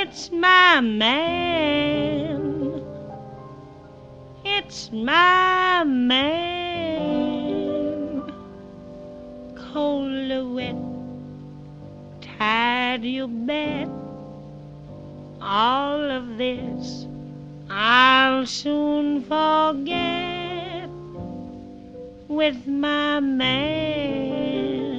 It's my man. It's my man. Cold or wet, tired you bet. All of this I'll soon forget with my man.